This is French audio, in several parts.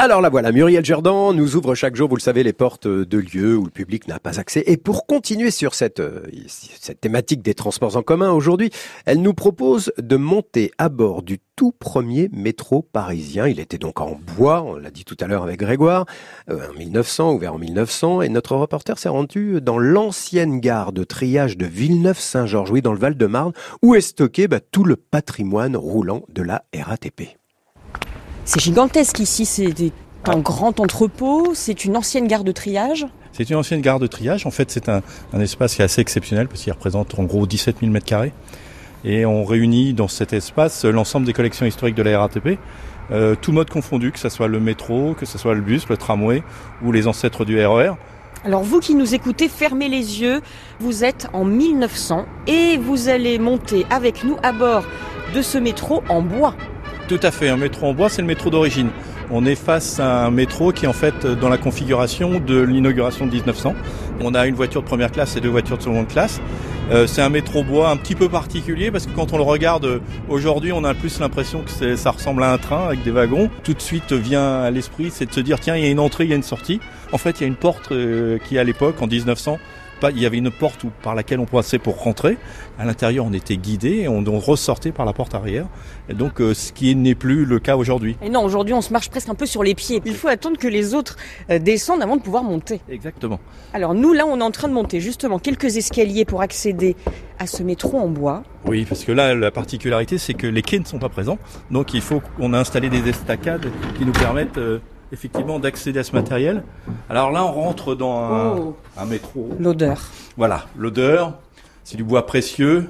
Alors là voilà, Muriel Jourdan nous ouvre chaque jour, vous le savez, les portes de lieux où le public n'a pas accès. Et pour continuer sur cette thématique des transports en commun aujourd'hui, elle nous propose de monter à bord du tout premier métro parisien. Il était donc en bois, on l'a dit tout à l'heure avec Grégoire, en 1900, ouvert en 1900. Et notre reporter s'est rendu dans l'ancienne gare de triage de Villeneuve-Saint-Georges, oui, dans le Val-de-Marne, où est stocké tout le patrimoine roulant de la RATP. C'est gigantesque ici, c'est un grand entrepôt, c'est une ancienne gare de triage. C'est une ancienne gare de triage, en fait c'est un espace qui est assez exceptionnel parce qu'il représente en gros 17 000 m². Et on réunit dans cet espace l'ensemble des collections historiques de la RATP, tout mode confondu, que ce soit le métro, que ce soit le bus, le tramway ou les ancêtres du RER. Alors vous qui nous écoutez, fermez les yeux, vous êtes en 1900 et vous allez monter avec nous à bord de ce métro en bois. Tout à fait, un métro en bois, c'est le métro d'origine. On est face à un métro qui est en fait dans la configuration de l'inauguration de 1900. On a une voiture de première classe et deux voitures de seconde classe. C'est un métro bois un petit peu particulier parce que quand on le regarde aujourd'hui, on a plus l'impression que ça ressemble à un train avec des wagons. Tout de suite vient à l'esprit, c'est de se dire tiens, il y a une entrée, il y a une sortie. En fait, il y a une porte qui à l'époque, en 1900, il y avait une porte par laquelle on passait pour rentrer. À l'intérieur, on était guidé et on ressortait par la porte arrière. Et donc, ce qui n'est plus le cas aujourd'hui. Et non, aujourd'hui, on se marche presque un peu sur les pieds. Il faut attendre que les autres descendent avant de pouvoir monter. Exactement. Alors nous, là, on est en train de monter justement quelques escaliers pour accéder à ce métro en bois. Oui, parce que là, la particularité, c'est que les quais ne sont pas présents. Donc, il faut qu'on a installé des estacades qui nous permettent effectivement d'accéder à ce matériel. Alors là, on rentre dans un métro. L'odeur. Voilà, l'odeur. C'est du bois précieux.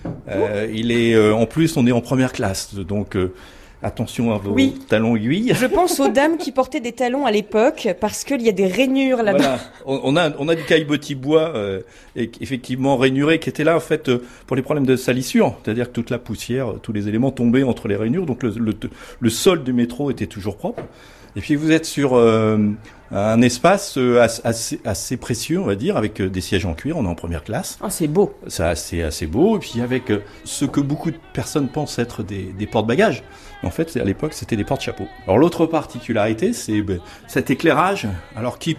Il est en plus, on est en première classe, donc attention à vos talons aiguilles. Je pense aux dames qui portaient des talons à l'époque parce qu'il y a des rainures là-bas. Voilà. On a du caillebotis bois effectivement rainuré qui était là en fait pour les problèmes de salissure, c'est-à-dire que toute la poussière, tous les éléments tombaient entre les rainures, donc le sol du métro était toujours propre. Et puis vous êtes sur un espace assez précieux, on va dire, avec des sièges en cuir. On est en première classe. Ah, c'est beau. C'est assez beau. Et puis avec ce que beaucoup de personnes pensent être des porte-bagages. En fait, à l'époque, c'était des porte-chapeaux. Alors l'autre particularité, c'est cet éclairage. Alors qui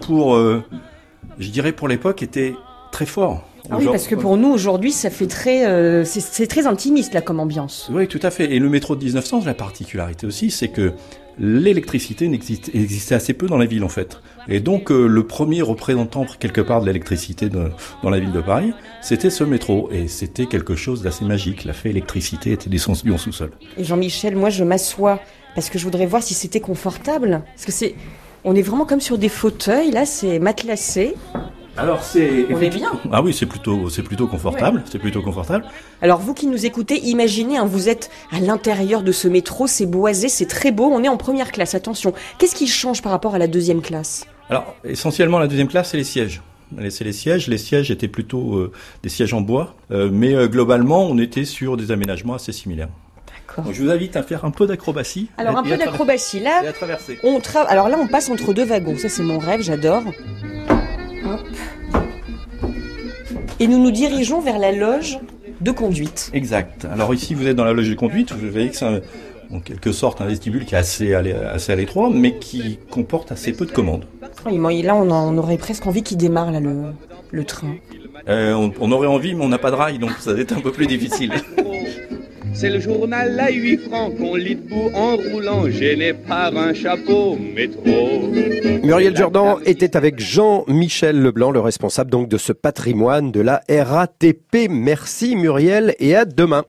je dirais pour l'époque, était très fort. Ah oui, parce que pour nous, aujourd'hui, ça fait c'est très intimiste, là, comme ambiance. Oui, tout à fait. Et le métro de 1900, la particularité aussi, c'est que l'électricité existait assez peu dans la ville, en fait. Et donc, le premier représentant, quelque part, de l'électricité dans la ville de Paris, c'était ce métro. Et c'était quelque chose d'assez magique. La fée électricité était descendue en sous-sol. Et Jean-Michel, moi, je m'assois parce que je voudrais voir si c'était confortable. Parce que on est vraiment comme sur des fauteuils, là, c'est matelassé. Alors on est bien. Ah oui, c'est plutôt confortable, ouais. C'est plutôt confortable. Alors vous qui nous écoutez, imaginez, vous êtes à l'intérieur de ce métro, c'est boisé, c'est très beau, on est en première classe, attention. Qu'est-ce qui change par rapport à la deuxième classe ? Alors essentiellement la deuxième classe, c'est les sièges. Les sièges étaient plutôt des sièges en bois, mais globalement on était sur des aménagements assez similaires. Donc, je vous invite à faire un peu d'acrobatie. Alors un peu d'acrobatie là. Et à traverser. Alors là on passe entre deux wagons, ça c'est mon rêve, j'adore. Hop. Et nous nous dirigeons vers la loge de conduite. Exact. Alors ici, vous êtes dans la loge de conduite. Vous voyez que c'est en quelque sorte un vestibule qui est assez à l'étroit, mais qui comporte assez peu de commandes. Oui, là, on aurait presque envie qu'il démarre là, le train. On aurait envie, mais on n'a pas de rail, donc ça va être un peu plus difficile. C'est le journal à 8 francs qu'on lit debout en roulant, gêné par un chapeau métro. Muriel Jourdan était avec Jean-Michel Leblanc, le responsable donc de ce patrimoine de la RATP. Merci Muriel et à demain.